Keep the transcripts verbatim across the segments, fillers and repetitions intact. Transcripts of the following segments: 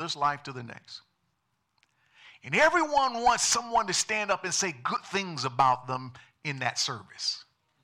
this life to the next. And everyone wants someone to stand up and say good things about them in that service.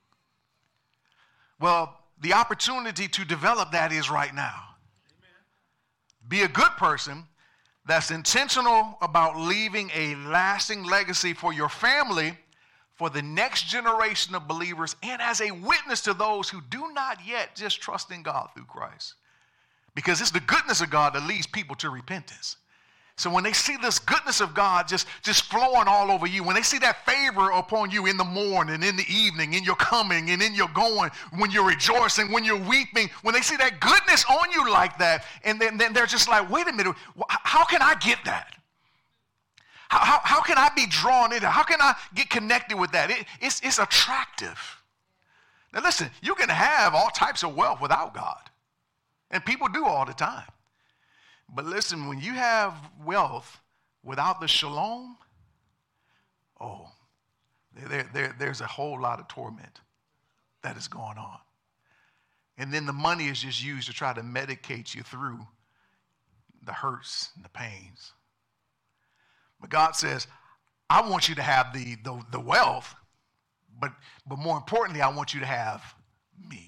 Well, the opportunity to develop that is right now. Amen. Be a good person that's intentional about leaving a lasting legacy for your family, for the next generation of believers, and as a witness to those who do not yet just trust in God through Christ. Because it's the goodness of God that leads people to repentance. So when they see this goodness of God just, just flowing all over you, when they see that favor upon you in the morning, in the evening, in your coming and in your going, when you're rejoicing, when you're weeping, when they see that goodness on you like that, and then, then they're just like, wait a minute, how can I get that? How, how, how can I be drawn into? How can I get connected with that? It, it's, it's attractive. Now listen, you can have all types of wealth without God. And people do all the time. But listen, when you have wealth without the shalom, oh, there, there, there's a whole lot of torment that is going on. And then the money is just used to try to medicate you through the hurts and the pains. But God says, I want you to have the, the, the wealth, but, but more importantly, I want you to have me.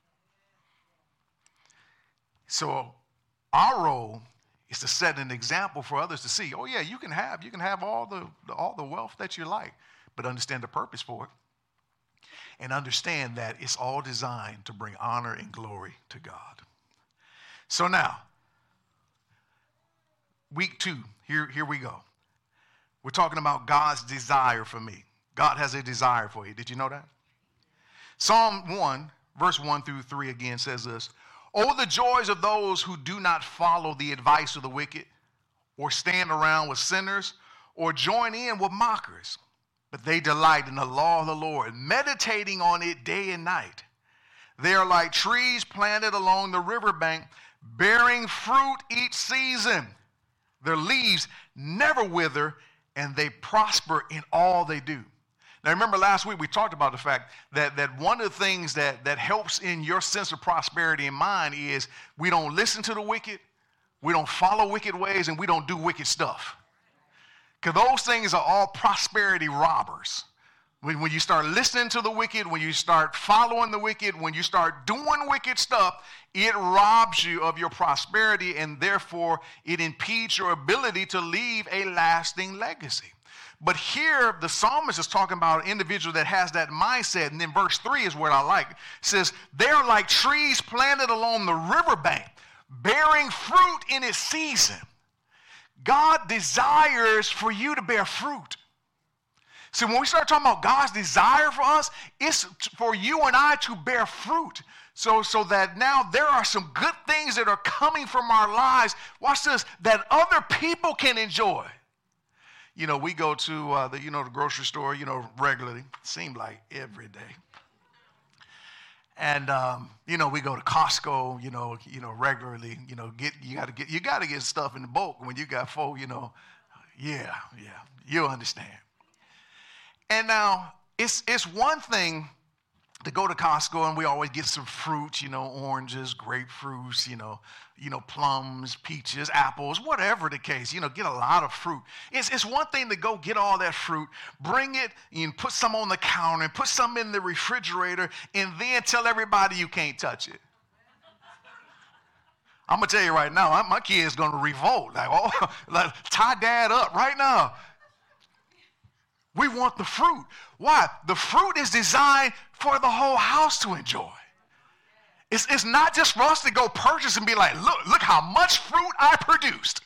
So our role is to set an example for others to see. Oh yeah, you can have, you can have all the, all the wealth that you like, but understand the purpose for it. And understand that it's all designed to bring honor and glory to God. So now, week two, here, here we go. We're talking about God's desire for me. God has a desire for you. Did you know that? Psalm one, verse one through three again says this. Oh, the joys of those who do not follow the advice of the wicked, or stand around with sinners, or join in with mockers. But they delight in the law of the Lord, meditating on it day and night. They are like trees planted along the riverbank, bearing fruit each season. Their leaves never wither, and they prosper in all they do. Now, remember last week we talked about the fact that, that one of the things that, that helps in your sense of prosperity and mine is we don't listen to the wicked, we don't follow wicked ways, and we don't do wicked stuff. Because those things are all prosperity robbers. When, when you start listening to the wicked, when you start following the wicked, when you start doing wicked stuff, it robs you of your prosperity, and therefore it impedes your ability to leave a lasting legacy. But here, the psalmist is talking about an individual that has that mindset. And then verse three is what I like. It says, they're like trees planted along the riverbank, bearing fruit in its season. God desires for you to bear fruit. See, when we start talking about God's desire for us, it's for you and I to bear fruit. So, so that now there are some good things that are coming from our lives, watch this, that other people can enjoy. You know, we go to, uh, the, you know, the grocery store, you know, regularly. Seems like every day. And, um, you know, we go to Costco, you know, you know, regularly. You know, get you got to get you got to get stuff in the bulk when you got four, you know. Yeah, yeah, you understand. And now, it's it's one thing to go to Costco and we always get some fruit, you know, oranges, grapefruits, you know, you know, plums, peaches, apples, whatever the case, you know, get a lot of fruit. It's, it's one thing to go get all that fruit, bring it and put some on the counter and put some in the refrigerator and then tell everybody you can't touch it. I'm going to tell you right now, my kid's going to revolt. Like, oh, like, tie dad up right now. We want the fruit. Why? The fruit is designed for the whole house to enjoy. It's, it's not just for us to go purchase and be like, look, look how much fruit I produced.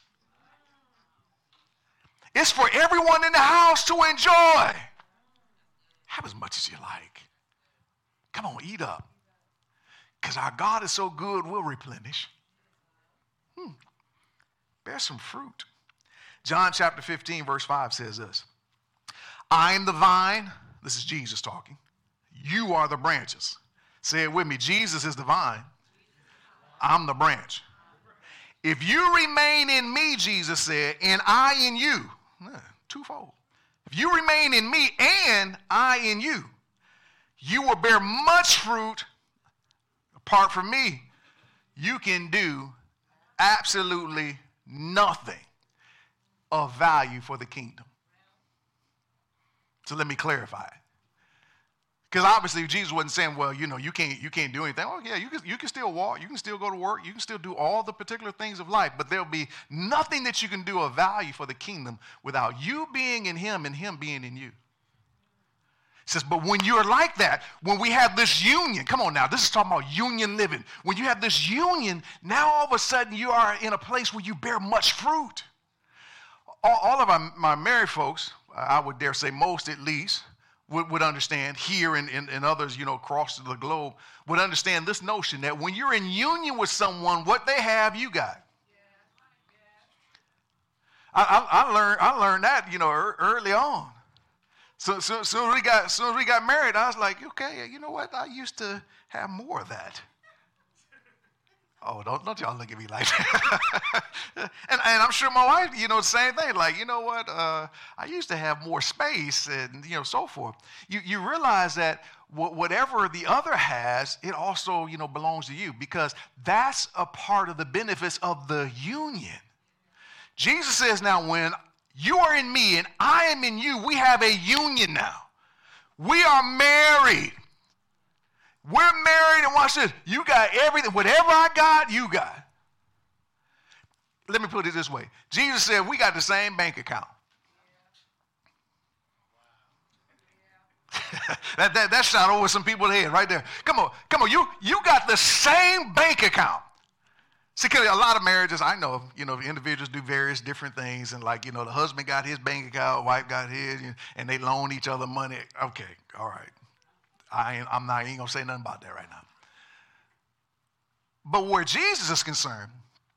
It's for everyone in the house to enjoy. Have as much as you like. Come on, eat up. Because our God is so good, we'll replenish. Hmm. Bear some fruit. John chapter fifteen, verse five says this. I am the vine. This is Jesus talking. You are the branches. Say it with me. Jesus is the vine. I'm the branch. If you remain in me, Jesus said, and I in you, twofold. If you remain in me and I in you, you will bear much fruit. Apart from me, you can do absolutely nothing of value for the kingdom. So let me clarify it. Because obviously Jesus wasn't saying, well, you know, you can't you can't do anything. Oh, yeah, you can, you can still walk. You can still go to work. You can still do all the particular things of life. But there'll be nothing that you can do of value for the kingdom without you being in him and him being in you. It says, but when you're like that, when we have this union, come on now, this is talking about union living. When you have this union, now all of a sudden you are in a place where you bear much fruit. All, all of our, my married folks, I would dare say most at least, Would, would understand here and, and, and others, you know, across the globe, would understand this notion that when you're in union with someone, what they have, you got. I, I, I learned I learned that, you know, er, early on. So, so soon as we got soon as we got married, I was like, okay, you know what? I used to have more of that. Oh, don't, don't y'all look at me like that. and, and I'm sure my wife, you know, the same thing. Like, you know what? Uh, I used to have more space and, you know, so forth. You, you realize that w- whatever the other has, it also, you know, belongs to you because that's a part of the benefits of the union. Jesus says now when you are in me and I am in you, we have a union now. We are married. We're married, and watch this. You got everything. Whatever I got, you got. Let me put it this way. Jesus said we got the same bank account. that, that, that shot over some people's head right there. Come on. Come on. You, you got the same bank account. See, because a lot of marriages, I know, you know, individuals do various different things. And like, you know, the husband got his bank account, wife got his, and they loan each other money. Okay, all right. I ain't, I'm not I ain't going to say nothing about that right now. But where Jesus is concerned,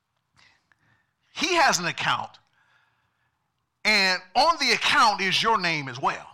he has an account, and on the account is your name as well.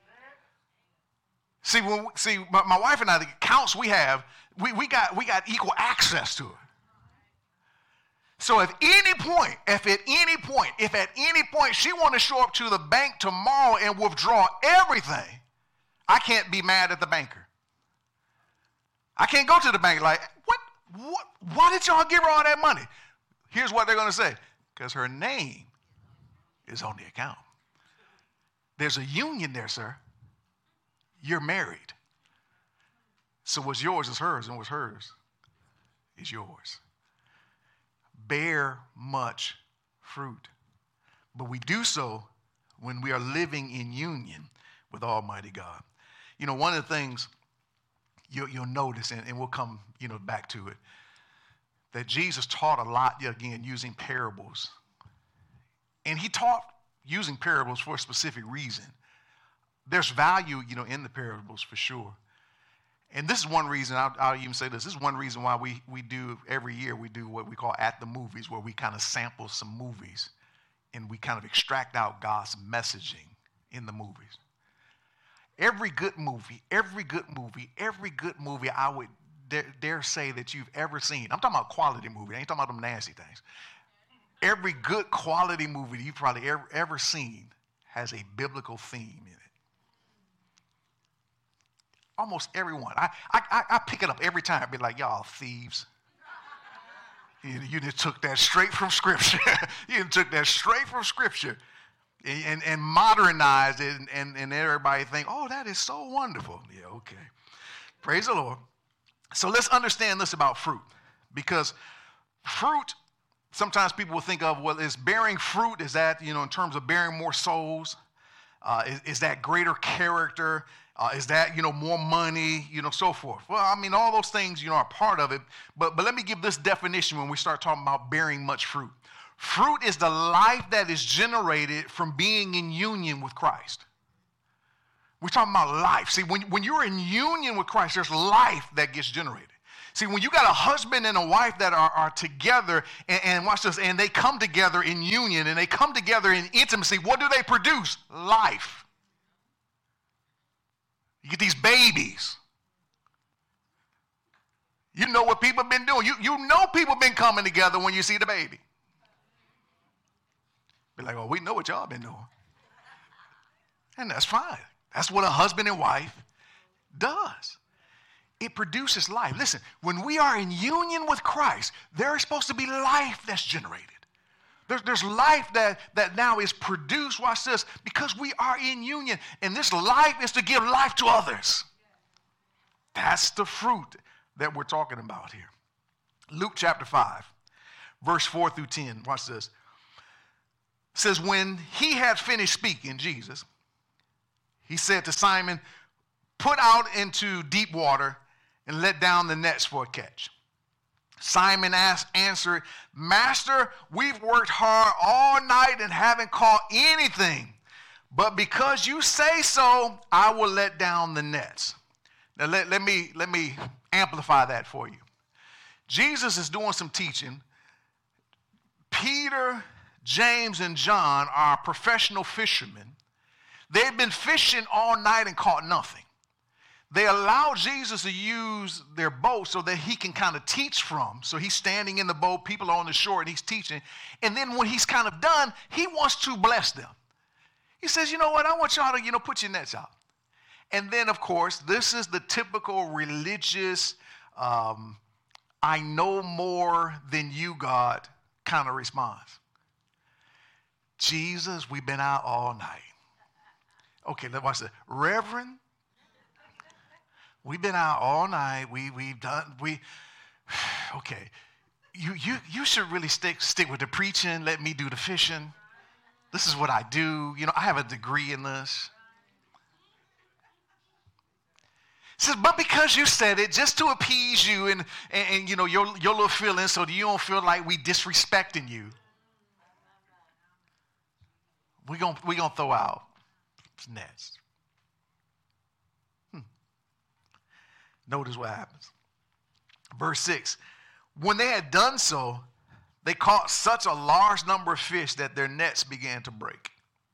See, when, see, my, my wife and I, the accounts we have, we, we got we got equal access to it. So if any point, if at any point, if at any point she want to show up to the bank tomorrow and withdraw everything, I can't be mad at the banker. I can't go to the bank like, what, what, why did y'all give her all that money? Here's what they're going to say. Because her name is on the account. There's a union there, sir. You're married. So what's yours is hers, and what's hers is yours. Bear much fruit. But we do so when we are living in union with Almighty God. You know, one of the things you'll, you'll notice, and, and we'll come, you know, back to it, that Jesus taught a lot, again, using parables. And he taught using parables for a specific reason. There's value, you know, in the parables for sure. And this is one reason, I'll, I'll even say this, this is one reason why we, we do, every year we do what we call At the Movies, where we kind of sample some movies and we kind of extract out God's messaging in the movies. Every good movie, every good movie, every good movie I would dare, dare say that you've ever seen. I'm talking about quality movie. I ain't talking about them nasty things. Every good quality movie that you've probably ever, ever seen has a biblical theme in it. Almost everyone. I, I, I pick it up every time. I'd be like, y'all thieves. You, you just took that straight from Scripture. You took that straight from Scripture. And, and, and modernize it, and, and, and everybody think, oh, that is so wonderful. Yeah, okay. Praise the Lord. So let's understand this about fruit, because fruit, sometimes people will think of, well, is bearing fruit, is that, you know, in terms of bearing more souls? Uh, is, is that greater character? Uh, is that, you know, more money, you know, so forth? Well, I mean, all those things, you know, are part of it. But, but let me give this definition when we start talking about bearing much fruit. Fruit is the life that is generated from being in union with Christ. We're talking about life. See, when, when you're in union with Christ, there's life that gets generated. See, when you got a husband and a wife that are, are together, and, and watch this, and they come together in union, and they come together in intimacy, what do they produce? Life. You get these babies. You know what people have been doing. You, you know people have been coming together when you see the baby. Be like, oh, we know what y'all been doing. And that's fine. That's what a husband and wife does. It produces life. Listen, when we are in union with Christ, there is supposed to be life that's generated. There's, there's life that, that now is produced, watch this, because we are in union. And this life is to give life to others. That's the fruit that we're talking about here. Luke chapter five, verse four through ten, watch this. It says, when he had finished speaking, Jesus, he said to Simon, put out into deep water and let down the nets for a catch. Simon asked, answered, Master, we've worked hard all night and haven't caught anything. But because you say so, I will let down the nets. Now let, let me let me amplify that for you. Jesus is doing some teaching. Peter, James, and John are professional fishermen. They've been fishing all night and caught nothing. They allow Jesus to use their boat so that he can kind of teach from. So he's standing in the boat, people are on the shore, and he's teaching. And then when he's kind of done, he wants to bless them. He says, you know what, I want y'all to, you know, put your nets out. And then, of course, this is the typical religious, um, I know more than you, God, kind of response. Jesus, we've been out all night. Okay, let's watch this. Reverend, we've been out all night. We, we've done, we, okay. You, you, you should really stick, stick with the preaching. Let me do the fishing. This is what I do. You know, I have a degree in this. It says, but because you said it, just to appease you and, and, and you know, your, your little feelings so that you don't feel like we disrespecting you, we're going we gonna throw out nets. Hmm. Notice what happens. Verse six, when they had done so, they caught such a large number of fish that their nets began to break.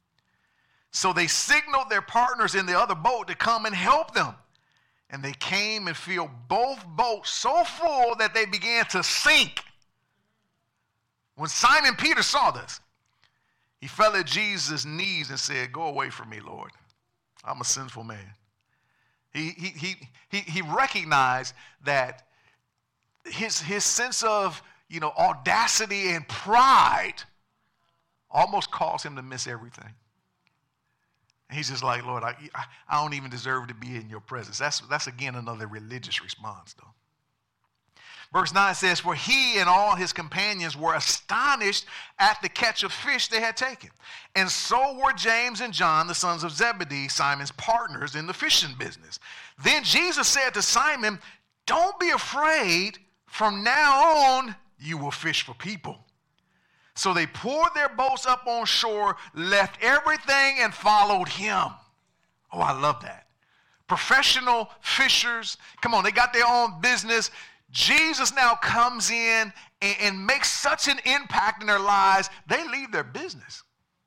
So they signaled their partners in the other boat to come and help them. And they came and filled both boats so full that they began to sink. When Simon Peter saw this, he fell at Jesus' knees and said, go away from me, Lord. I'm a sinful man. He, he, he, he, he recognized that his, his sense of, you know, audacity and pride almost caused him to miss everything. And he's just like, Lord, I, I don't even deserve to be in your presence. That's, that's again, another religious response, though. Verse nine says, for he and all his companions were astonished at the catch of fish they had taken. And so were James and John, the sons of Zebedee, Simon's partners in the fishing business. Then Jesus said to Simon, don't be afraid. From now on, you will fish for people. So they poured their boats up on shore, left everything, and followed him. Oh, I love that. Professional fishers. Come on, they got their own business. Jesus now comes in and, and makes such an impact in their lives, they leave their business.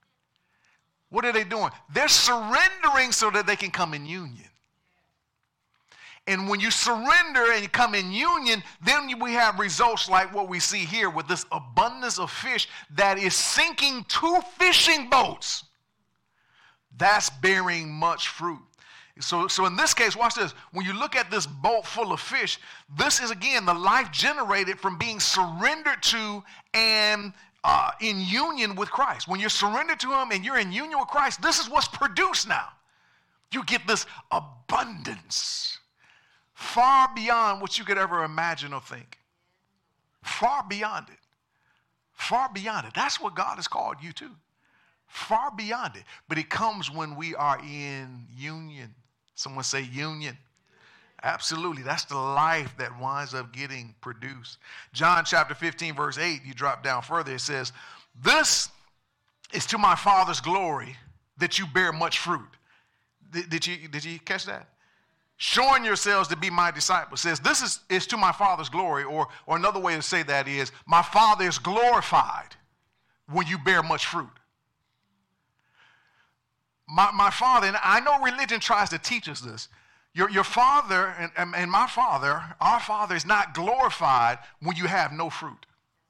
What are they doing? They're surrendering so that they can come in union. And when you surrender and you come in union, then we have results like what we see here with this abundance of fish that is sinking two fishing boats. That's bearing much fruit. So, so in this case, watch this. When you look at this boat full of fish, this is, again, the life generated from being surrendered to and uh, in union with Christ. When you're surrendered to him and you're in union with Christ, this is what's produced now. You get this abundance. Far beyond what you could ever imagine or think. Far beyond it. Far beyond it. That's what God has called you to. Far beyond it. But it comes when we are in union. Someone say union. Absolutely. That's the life that winds up getting produced. John chapter fifteen, verse eight, you drop down further. It says, this is to my Father's glory that you bear much fruit. Did, did, you, did you catch that? Showing yourselves to be my disciples. Says this is, is to my Father's glory, or, or another way to say that is, my Father is glorified when you bear much fruit. My, my Father, and I know religion tries to teach us this, your, your Father and, and, and my Father, our Father is not glorified when you have no fruit.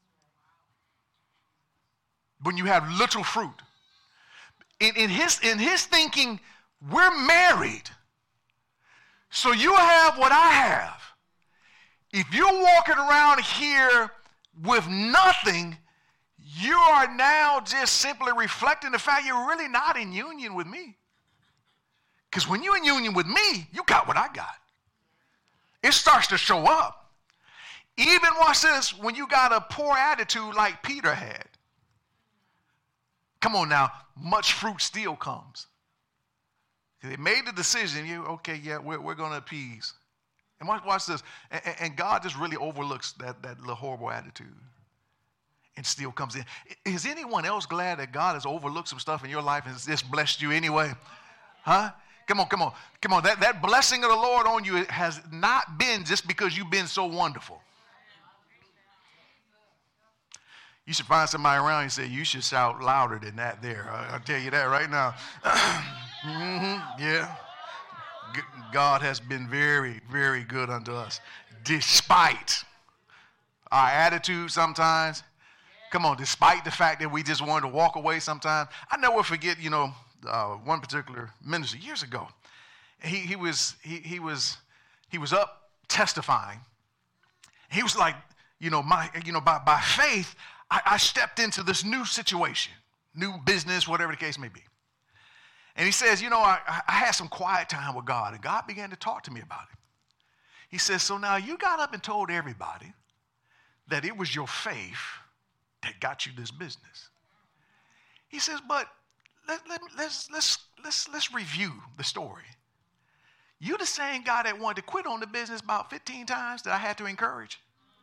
When you have little fruit. In, in, his, in his thinking, we're married. So you have what I have. If you're walking around here with nothing, you are now just simply reflecting the fact you're really not in union with me. Because when you're in union with me, you got what I got. It starts to show up. Even, watch this, when you got a poor attitude like Peter had. Come on now, much fruit still comes. They made the decision, you okay, yeah, we're, we're going to appease. And watch, watch this. And, and God just really overlooks that, that little horrible attitude and still comes in. Is anyone else glad that God has overlooked some stuff in your life and has just blessed you anyway? Huh? Come on, come on, come on. That, that blessing of the Lord on you has not been just because you've been so wonderful. You should find somebody around you and say, you should shout louder than that there. I, I'll tell you that right now. mm-hmm, yeah. G- God has been very, very good unto us. Despite our attitude sometimes. Come on, despite the fact that we just wanted to walk away sometimes. I never forget, you know, Uh, one particular minister years ago, he he was he he was he was up testifying. He was like, you know, my you know by by faith, I, I stepped into this new situation, new business, whatever the case may be. And he says, you know, I, I had some quiet time with God, and God began to talk to me about it. He says, so now you got up and told everybody that it was your faith that got you this business. He says, but Let, let, let's, let's, let's, let's review the story. You the same guy that wanted to quit on the business about fifteen times that I had to encourage.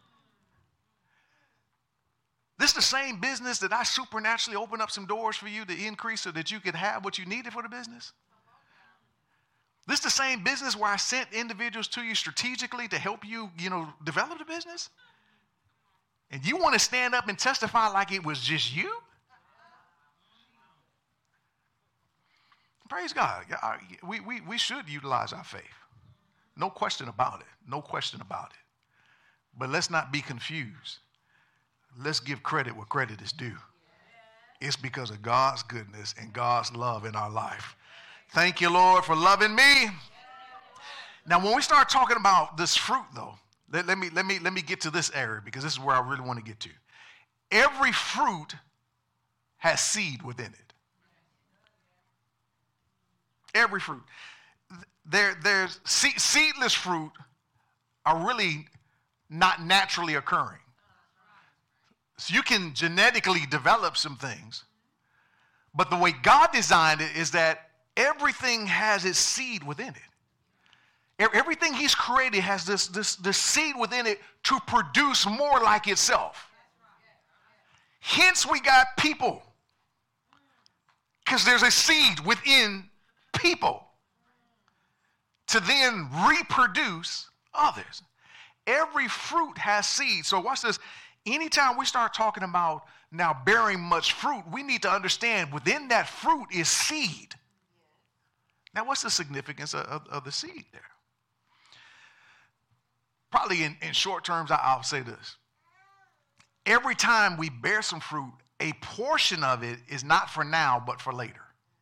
This the same business that I supernaturally opened up some doors for you to increase so that you could have what you needed for the business. This the same business where I sent individuals to you strategically to help you, you know, develop the business. And you want to stand up and testify like it was just you? Praise God. We, we, we should utilize our faith. No question about it. No question about it. But let's not be confused. Let's give credit where credit is due. It's because of God's goodness and God's love in our life. Thank you, Lord, for loving me. Now, when we start talking about this fruit, though, let, let me, let me, let me get to this area because this is where I really want to get to. Every fruit has seed within it. Every fruit. There, there's seedless fruit are really not naturally occurring. So you can genetically develop some things, but the way God designed it is that everything has its seed within it. Everything He's created has this, this, this seed within it to produce more like itself. Hence, we got people, because there's a seed within people to then reproduce others. Every fruit has seed. So watch this. Anytime we start talking about now bearing much fruit, we need to understand within that fruit is seed. Now, what's the significance of, of, of the seed there? Probably in, in short terms, I, I'll say this. Every time we bear some fruit, a portion of it is not for now, but for later.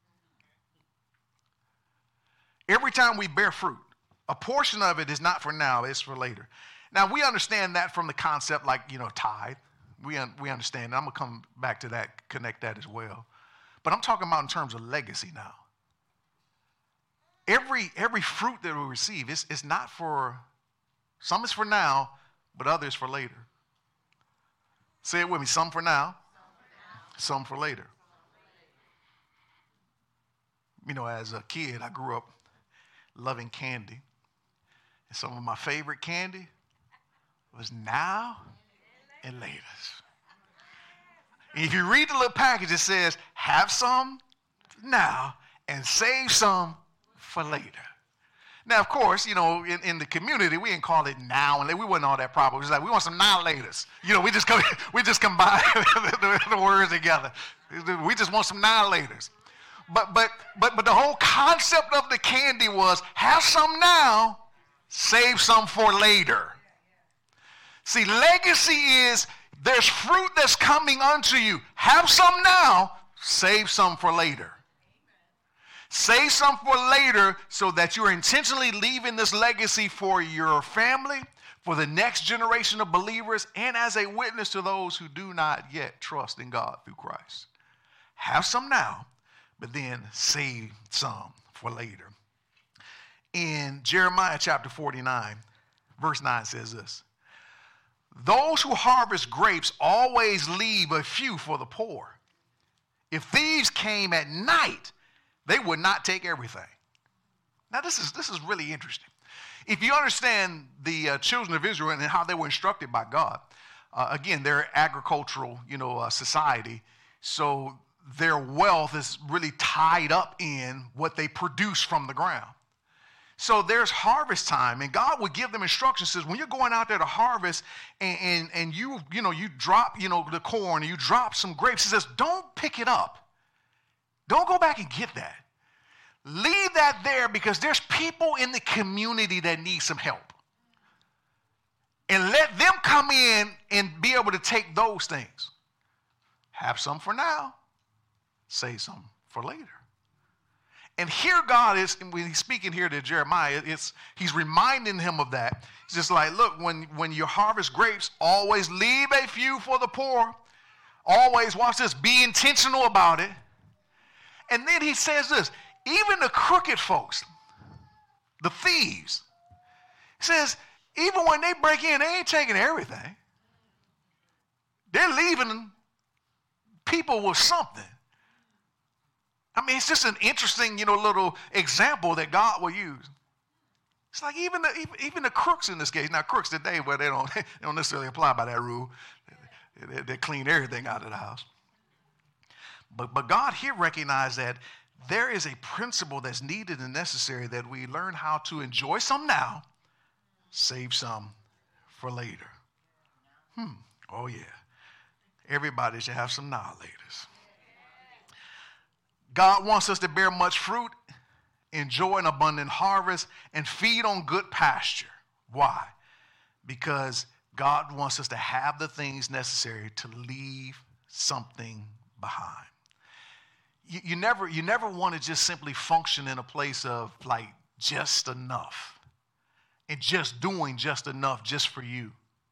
Every time we bear fruit, a portion of it is not for now, it's for later. Now, we understand that from the concept like, you know, tithe. We, un- we understand that. I'm going to come back to that, connect that as well. But I'm talking about in terms of legacy now. Every, every fruit that we receive is, is not for, some is for now, but others for later. Say it with me, some for now, some for later. You know, as a kid, I grew up loving candy. And some of my favorite candy was now and later. If you read the little package, it says, have some now and save some for later. Now, of course, you know, in, in the community, we didn't call it now and later. We wasn't all that proper. It was like, we want some now laters. You know, we just, come, we just combine the, the words together. We just want some now laters. But, but, but, but the whole concept of the candy was have some now, save some for later. See, legacy is there's fruit that's coming unto you. Have some now, save some for later. Save some for later so that you're intentionally leaving this legacy for your family, for the next generation of believers and as a witness to those who do not yet trust in God through Christ. Have some now, but then save some for later. In Jeremiah chapter forty-nine, verse nine says this: those who harvest grapes always leave a few for the poor. If thieves came at night, they would not take everything. Now this is, this is really interesting. If you understand the uh, children of Israel and how they were instructed by God, uh, again, they're agricultural, you know, uh, society, so their wealth is really tied up in what they produce from the ground. So there's harvest time, and God would give them instructions. Says when you're going out there to harvest, and, and, and you you know you drop you know the corn and you drop some grapes. He says don't pick it up, don't go back and get that. Leave that there because there's people in the community that need some help, and let them come in and be able to take those things. Have some for now, save some for later. And here God is, when he's speaking here to Jeremiah, it's, he's reminding him of that. He's just like, look, when, when you harvest grapes, always leave a few for the poor. Always, watch this, be intentional about it. And then he says this, even the crooked folks, the thieves, he says, even when they break in, they ain't taking everything. They're leaving people with something. I mean, it's just an interesting, you know, little example that God will use. It's like even the, even, even the crooks in this case. Now, crooks today, well, they don't, they don't necessarily apply by that rule. They, they, they clean everything out of the house. But, but God here recognized that there is a principle that's needed and necessary that we learn how to enjoy some now, save some for later. Hmm. Oh, yeah. Everybody should have some now, ladies. God wants us to bear much fruit, enjoy an abundant harvest, and feed on good pasture. Why? Because God wants us to have the things necessary to leave something behind. You, you never, you never want to just simply function in a place of like just enough and just doing just enough just for you.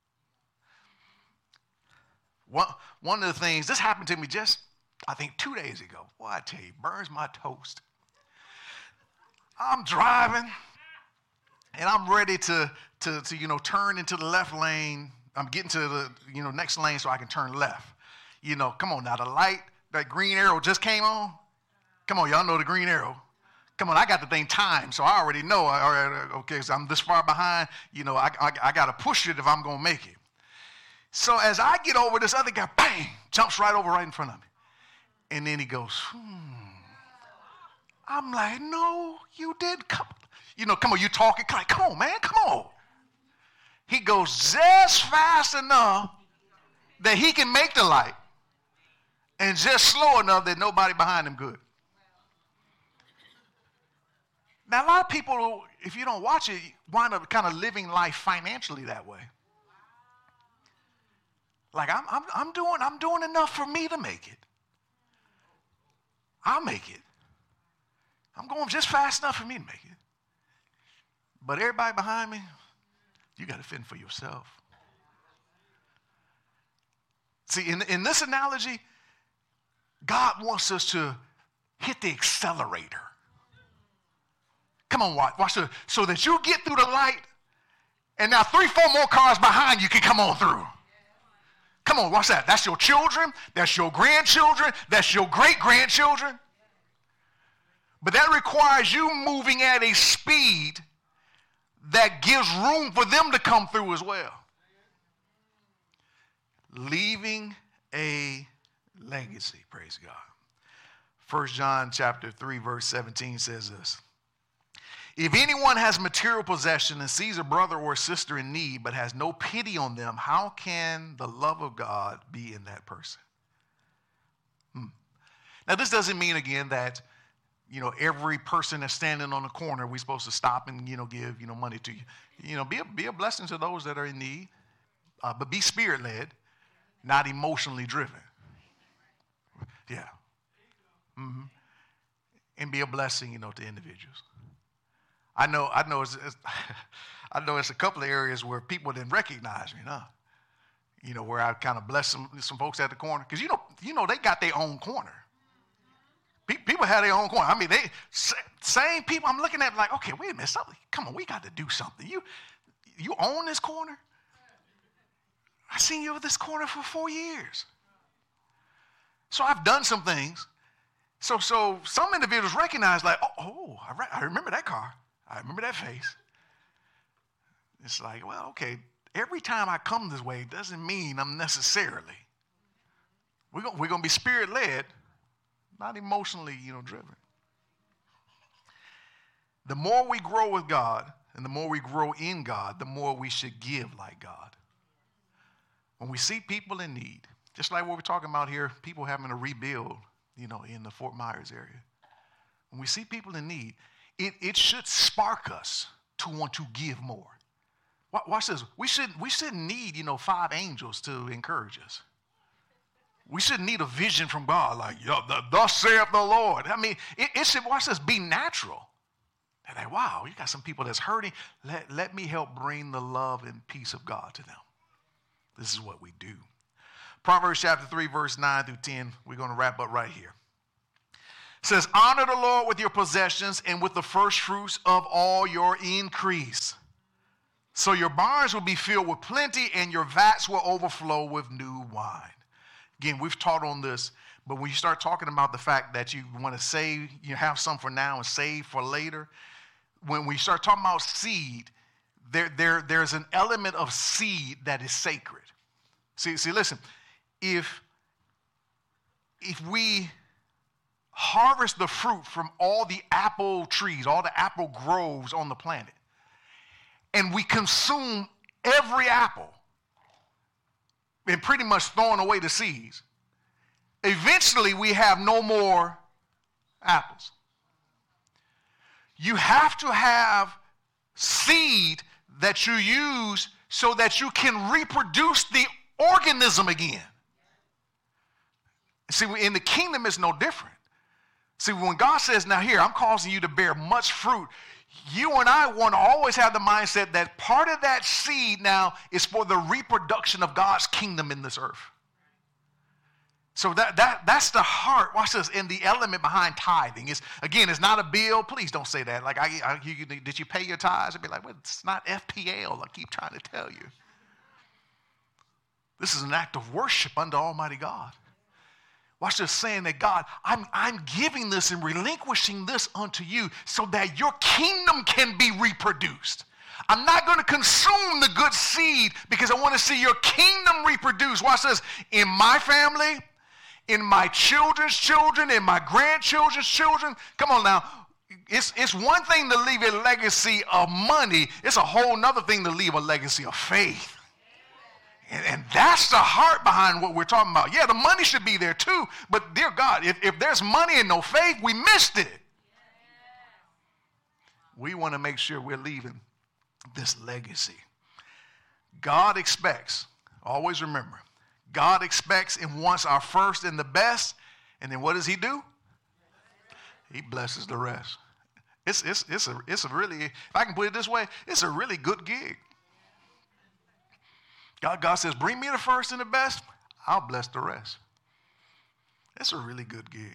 One, one of the things, this happened to me just I think two days ago. Boy, I tell you, burns my toast. I'm driving, and I'm ready to, to, to, you know, turn into the left lane. I'm getting to the, you know, next lane so I can turn left. You know, come on now, the light, that green arrow just came on. Come on, y'all know the green arrow. Come on, I got the thing timed, so I already know. I, all right, okay, so I'm this far behind. You know, I, I, I got to push it if I'm going to make it. So as I get over, this other guy, bang, jumps right over right in front of me. And then he goes, hmm. I'm like, no, you did. Come, you know, come on, you talking. Like, come on, man, come on. He goes just fast enough that he can make the light and just slow enough that nobody behind him could. Now, a lot of people, if you don't watch it, wind up kind of living life financially that way. Like, I'm, I'm, I'm doing, I'm doing enough for me to make it. I'll make it. I'm going just fast enough for me to make it. But everybody behind me, you got to fend for yourself. See, in, in this analogy, God wants us to hit the accelerator. Come on, watch, watch the, so that you get through the light, and now three, four more cars behind you can come on through. Come on, watch that. That's your children. That's your grandchildren. That's your great-grandchildren. But that requires you moving at a speed that gives room for them to come through as well. Leaving a legacy, praise God. First John chapter three, verse seventeen says this. If anyone has material possession and sees a brother or sister in need but has no pity on them, how can the love of God be in that person? Hmm. Now, this doesn't mean, again, that, you know, every person that's standing on the corner, we're supposed to stop and, you know, give, you know, money to you. You know, be a, be a blessing to those that are in need, uh, but be spirit-led, not emotionally driven. Yeah. Mm-hmm. And be a blessing, you know, to individuals. I know, I know, it's, it's I know it's a couple of areas where people didn't recognize me, huh? You know, where I kind of blessed some, some folks at the corner. Because, you know, you know, they got their own corner. Pe- people have their own corner. I mean, they same people I'm looking at like, okay, wait a minute, something, come on, we got to do something. You, you own this corner? I seen you over this corner for four years. So I've done some things. So, so some individuals recognize like, oh, oh I, re- I remember that car. I remember that face. It's like, well, okay, every time I come this way doesn't mean I'm necessarily. We're going we're going to be spirit-led, not emotionally, you know, driven. The more we grow with God and the more we grow in God, the more we should give like God. When we see people in need, just like what we're talking about here, people having to rebuild, you know, in the Fort Myers area. When we see people in need, it, it should spark us to want to give more. Watch this. We shouldn't, we shouldn't need, you know, five angels to encourage us. We shouldn't need a vision from God like, thus saith the Lord. I mean, it, it should, watch this, be natural. And like, wow, you got some people that's hurting. Let, let me help bring the love and peace of God to them. This is what we do. Proverbs chapter three, verse nine through ten. We're going to wrap up right here. It says, honor the Lord with your possessions and with the first fruits of all your increase. So your barns will be filled with plenty and your vats will overflow with new wine. Again, we've taught on this, but when you start talking about the fact that you want to save, you have some for now and save for later, when we start talking about seed, there, there, there's an element of seed that is sacred. See, see, listen, if, if we harvest the fruit from all the apple trees, all the apple groves on the planet, and we consume every apple and pretty much throwing away the seeds, eventually we have no more apples. You have to have seed that you use so that you can reproduce the organism again. See, in the kingdom it's no different. See, when God says, now here, I'm causing you to bear much fruit, you and I want to always have the mindset that part of that seed now is for the reproduction of God's kingdom in this earth. So that, that that's the heart, watch this, in the element behind tithing. It's, again, it's not a bill. Please don't say that. Like, I, I, you, did you pay your tithes? I'd be like, well, it's not F P L. I keep trying to tell you. This is an act of worship unto Almighty God. Watch this, saying that, God, I'm, I'm giving this and relinquishing this unto you so that your kingdom can be reproduced. I'm not going to consume the good seed because I want to see your kingdom reproduced. Watch this, in my family, in my children's children, in my grandchildren's children. Come on now. It's, it's one thing to leave a legacy of money. It's a whole nother thing to leave a legacy of faith. And, and that's the heart behind what we're talking about. Yeah, the money should be there too. But dear God, if, if there's money and no faith, we missed it. We want to make sure we're leaving this legacy. God expects, always remember, God expects and wants our first and the best. And then what does he do? He blesses the rest. It's, it's, it's, a, it's a really, if I can put it this way, it's a really good gig. God, God says, bring me the first and the best, I'll bless the rest. That's a really good gig.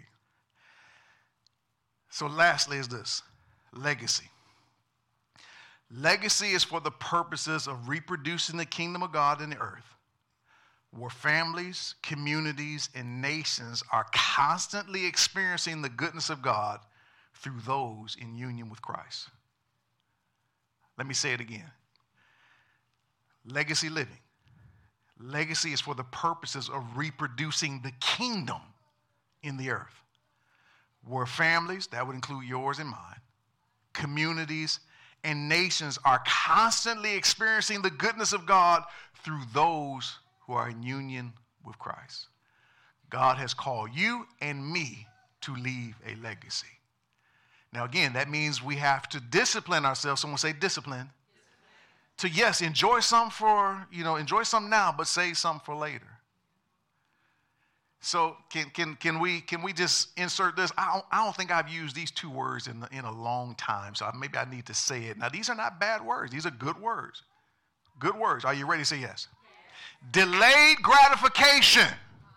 So lastly is this, legacy. Legacy is for the purposes of reproducing the kingdom of God in the earth, where families, communities, and nations are constantly experiencing the goodness of God through those in union with Christ. Let me say it again. Legacy living. Legacy is for the purposes of reproducing the kingdom in the earth, where families, that would include yours and mine, communities, and nations are constantly experiencing the goodness of God through those who are in union with Christ. God has called you and me to leave a legacy. Now, again, that means we have to discipline ourselves. Someone say discipline. To, yes, enjoy some for, you know, enjoy some now, but save some for later. So can can can we can we just insert this? I don't, I don't think I've used these two words in in a long time, so maybe I need to say it. Now these are not bad words; these are good words. Good words. Are you ready to say yes? Yes. Delayed gratification.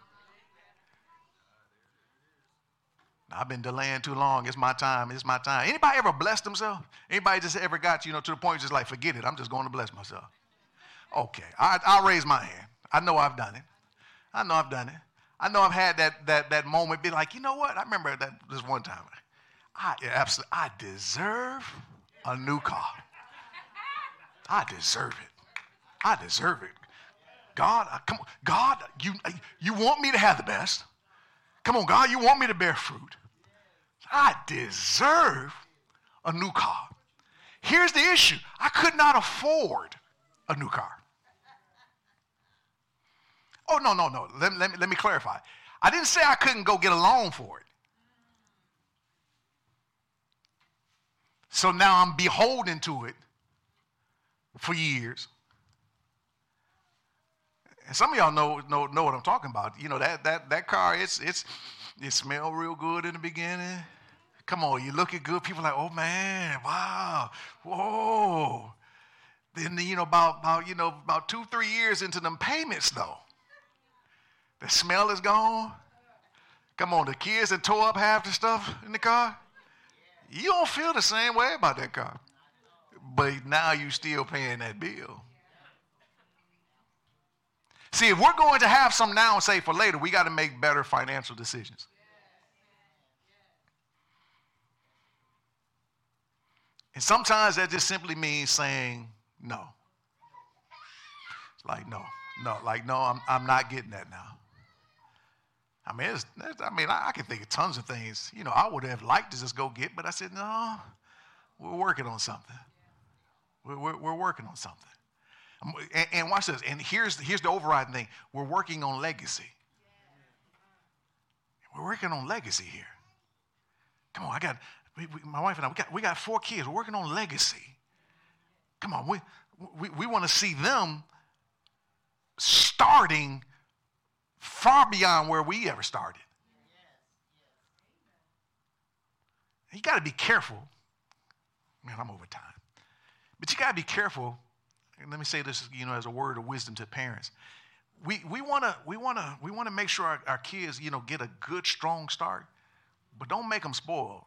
I've been delaying too long. It's my time. It's my time. Anybody ever blessed themselves? Anybody just ever got, you know, to the point just like, forget it. I'm just going to bless myself. Okay. I, I'll raise my hand. I know I've done it. I know I've done it. I know I've had that that that moment be like, you know what? I remember that this one time. I absolutely, I deserve a new car. I deserve it. I deserve it. God, I, come on. God, you, you want me to have the best. Come on, God, you want me to bear fruit. I deserve a new car. Here's the issue. I could not afford a new car. Oh, no, no, no. Let, let, me, let me clarify. I didn't say I couldn't go get a loan for it. So now I'm beholden to it for years. And some of y'all know, know, know what I'm talking about. You know, that that that car, it's it's it smelled real good in the beginning. Come on, you looking good. People are like, oh man, wow, whoa. Then you know, about about you know, about two, three years into them payments though. The smell is gone. Come on, the kids that tore up half the stuff in the car. You don't feel the same way about that car. But now you still paying that bill. See, if we're going to have some now and save for later, we got to make better financial decisions. And sometimes that just simply means saying no. It's like, no, no, like, no, I'm, I'm not getting that now. I mean, it's, I mean, I, I can think of tons of things, you know, I would have liked to just go get, but I said, no, we're working on something. We're, we're, we're working on something. And, and watch this. And here's, here's the overriding thing. We're working on legacy. We're working on legacy here. Come on, I got, we, we, my wife and I, we got, we got four kids. We're working on legacy. Come on, we, we, we want to see them starting far beyond where we ever started. You got to be careful. Man, I'm over time. But you got to be careful. And let me say this, you know, as a word of wisdom to parents. We we want to we want to we want to make sure our, our kids, you know, get a good, strong start, but don't make them spoiled.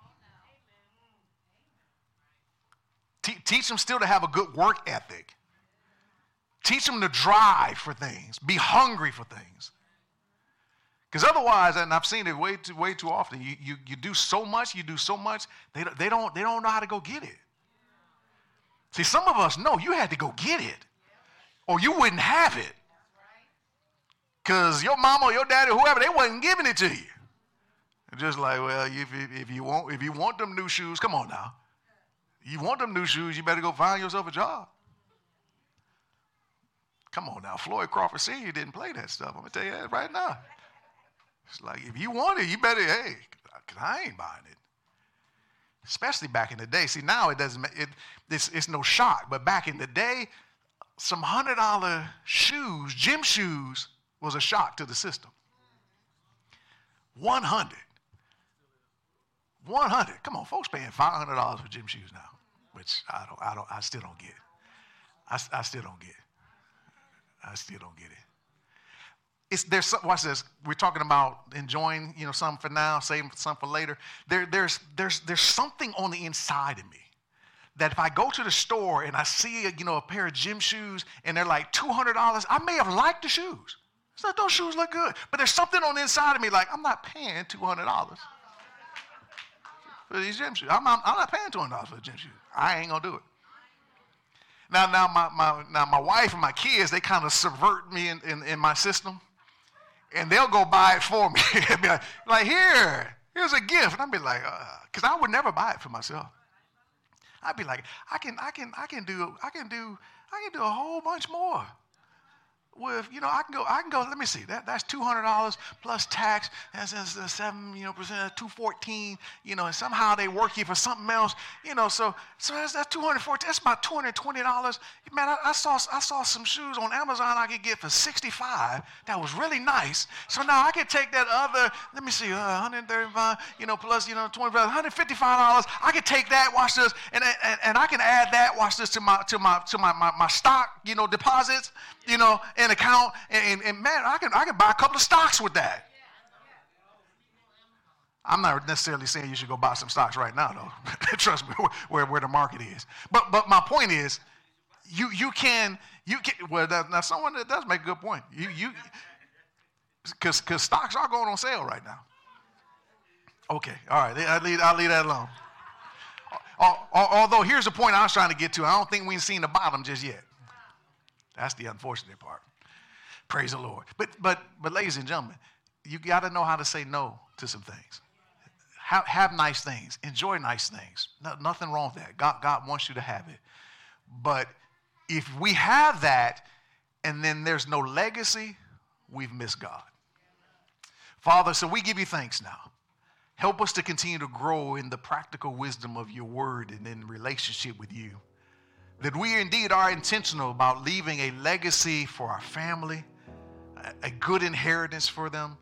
Te- teach them still to have a good work ethic. Teach them to drive for things, be hungry for things. Because otherwise, and I've seen it way too way too often, you you you do so much, you do so much, they they don't they don't know how to go get it. See, some of us know you had to go get it, or you wouldn't have it. Because your mama or your daddy or whoever, they wasn't giving it to you. Just like, well, if, if, if you want if you want them new shoes, come on now. You want them new shoes, you better go find yourself a job. Come on now. Floyd Crawford Senior didn't play that stuff. I'm going to tell you that right now. It's like, if you want it, you better, hey, because I ain't buying it. Especially back in the day. See, now it doesn't, it, it's, it's no shock. But back in the day, some one hundred dollar shoes, gym shoes, was a shock to the system. one hundred. one hundred. Come on, folks paying five hundred dollars for gym shoes now, which I don't, I don't, I still don't get. I, I still don't get. I still don't get it. It's, there's some, watch this. We're talking about enjoying, you know, some for now, saving some for later. There, there's, there's, there's something on the inside of me that if I go to the store and I see, a, you know, a pair of gym shoes and they're like two hundred dollars, I may have liked the shoes. It's like, those shoes look good. But there's something on the inside of me like, I'm not paying two hundred dollars for these gym shoes. I'm not, I'm not paying two hundred dollars for the gym shoes. I ain't going to do it. Now, now my, my, now my wife and my kids, they kind of subvert me in, in, in my system. And they'll go buy it for me. Be like, like, here, here's a gift. And I'd be like, because uh, I would never buy it for myself. I'd be like, I can, I can, I can do, I can do, I can do a whole bunch more. with, you know, I can go, I can go, let me see, that, that's two hundred dollars plus tax, that's, that's, that's seven, you know, percent, two fourteen, you know, and somehow they work you for something else, you know, so so that's, that's two hundred fourteen, that's about two hundred twenty dollars. Man, I, I saw I saw some shoes on Amazon I could get for sixty-five. That was really nice. So now I could take that other, let me see, uh, one hundred thirty-five, you know, plus, you know, twenty-five, one hundred fifty-five dollars. I could take that, watch this, and, and, and I can add that, watch this, to my to my to my, my, my stock, you know, deposits, you know, and account, and, and, and man, I can I can buy a couple of stocks with that. I'm not necessarily saying you should go buy some stocks right now, though. Trust me, where, where the market is. But but my point is, you you can you can well that, now someone that does make a good point. You you because because stocks are going on sale right now. Okay, all right, I'll leave I'll leave that alone. Although here's the point I was trying to get to, I don't think we've seen the bottom just yet. That's the unfortunate part. Praise the Lord. But but but ladies and gentlemen, you got to know how to say no to some things. Have, have nice things. Enjoy nice things. No, nothing wrong with that. God, God wants you to have it. But if we have that and then there's no legacy, we've missed God. Father, so we give you thanks now. Help us to continue to grow in the practical wisdom of your word and in relationship with you. That we indeed are intentional about leaving a legacy for our family, a good inheritance for them,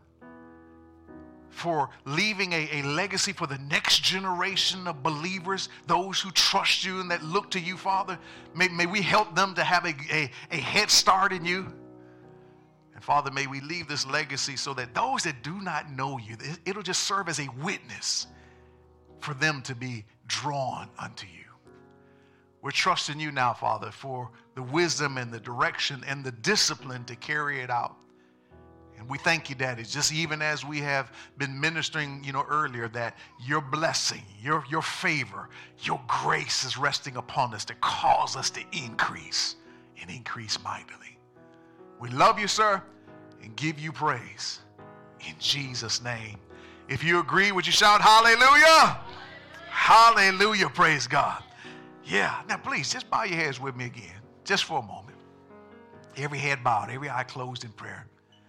for leaving a, a legacy for the next generation of believers, those who trust you and that look to you, Father. May, may we help them to have a, a, a head start in you. And Father, may we leave this legacy so that those that do not know you, it, it'll just serve as a witness for them to be drawn unto you. We're trusting you now, Father, for the wisdom and the direction and the discipline to carry it out. And we thank you, Daddy, just even as we have been ministering, you know, earlier, that your blessing, your, your favor, your grace is resting upon us to cause us to increase and increase mightily. We love you, sir, and give you praise in Jesus' name. If you agree, would you shout hallelujah? Hallelujah, praise God. Yeah, now please, just bow your heads with me again, just for a moment. Every head bowed, every eye closed in prayer.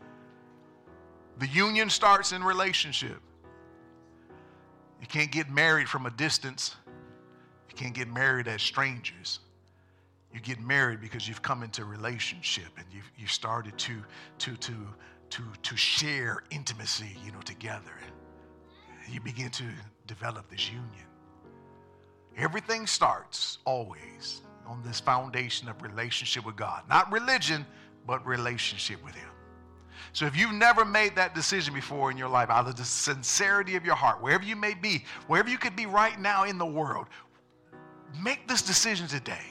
The union starts in relationship. You can't get married from a distance. You can't get married as strangers. You get married because you've come into relationship and you've, you've started to, to, to, to, to share intimacy, you know, together. You begin to develop this union. Everything starts always on this foundation of relationship with God. Not religion, but relationship with him. So if you've never made that decision before in your life, out of the sincerity of your heart, wherever you may be, wherever you could be right now in the world, make this decision today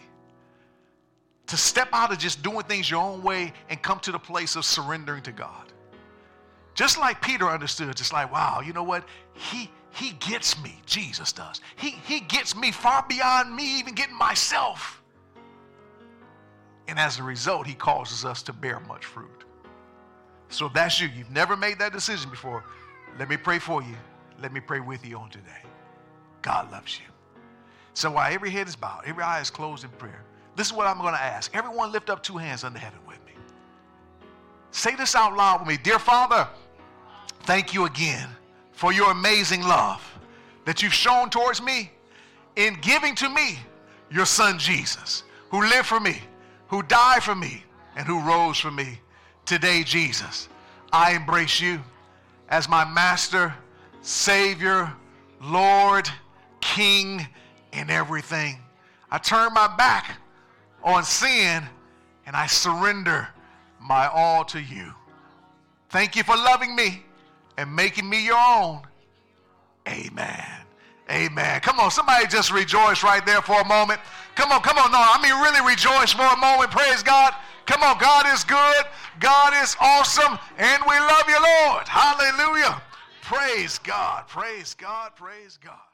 to step out of just doing things your own way and come to the place of surrendering to God. Just like Peter understood, just like, wow, you know what? He he gets me, Jesus does. He, he gets me far beyond me even getting myself. And as a result, he causes us to bear much fruit. So if that's you, you've never made that decision before, let me pray for you. Let me pray with you on today. God loves you. So while every head is bowed, every eye is closed in prayer, this is what I'm going to ask. Everyone lift up two hands under heaven with me. Say this out loud with me. Dear Father, thank you again for your amazing love that you've shown towards me in giving to me your son Jesus, who lived for me, who died for me, and who rose for me. Today, Jesus, I embrace you as my master, Savior, Lord, King, and everything. I turn my back on sin and I surrender my all to you. Thank you for loving me and making me your own. Amen. Amen. Come on, somebody just rejoice right there for a moment. Come on, come on. No, I mean really rejoice for a moment. Praise God. Come on, God is good. God is awesome. And we love you, Lord. Hallelujah. Praise God. Praise God. Praise God.